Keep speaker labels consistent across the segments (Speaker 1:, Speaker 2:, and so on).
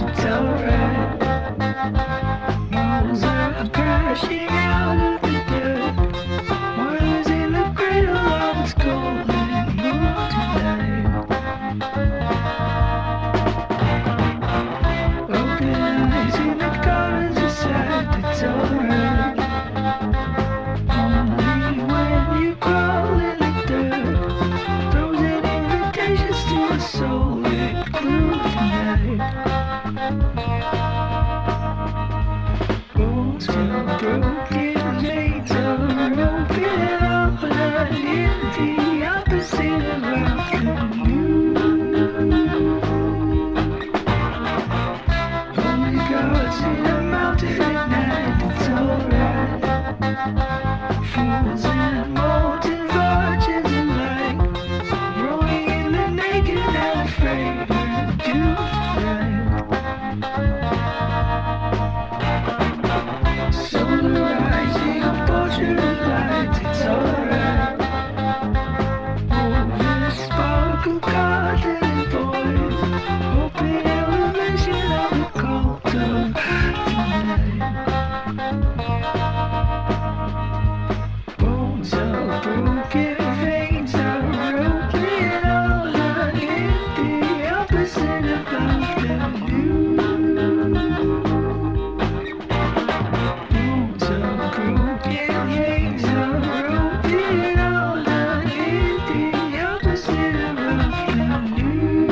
Speaker 1: it's alright. Walls are crashing out of the dirt. Words in the cradle of its golden moon tonight. Open eyes in the corners of sight, it's alright. Only when you crawl in the dirt, throws an invitations to a soul-lit glue tonight. Bones are broken, veins are open, all are in the opposite of afternoon. Only gods in a mountain at night, it's alright. Fools and molten virgins alike, rolling in the naked and afraid of doom tonight. Solar rising, a portrait of light, it's alright. Over sparkle, garden and void, open elevation of the cult of tonight. Bones are broken, veins are open, all are in the opposite of afternoon. Bones are broken, veins are open, all are in the opposite of afternoon.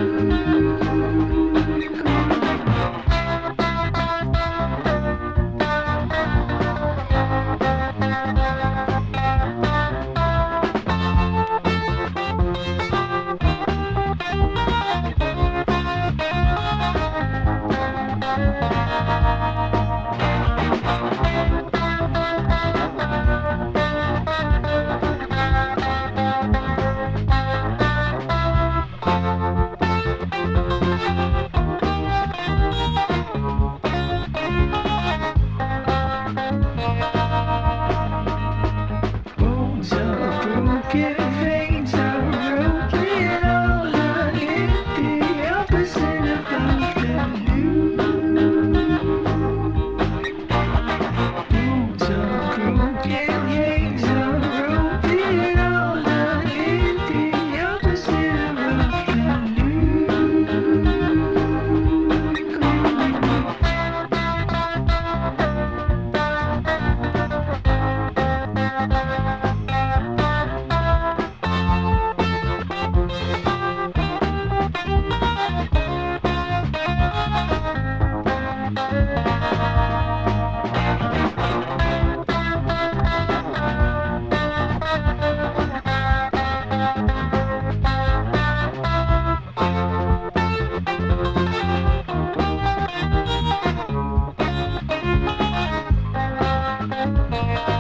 Speaker 1: Bones are broken, veins are open, all are in the opposite of afternoon. Bones are broken, veins are open, all are in the opposite of afternoon.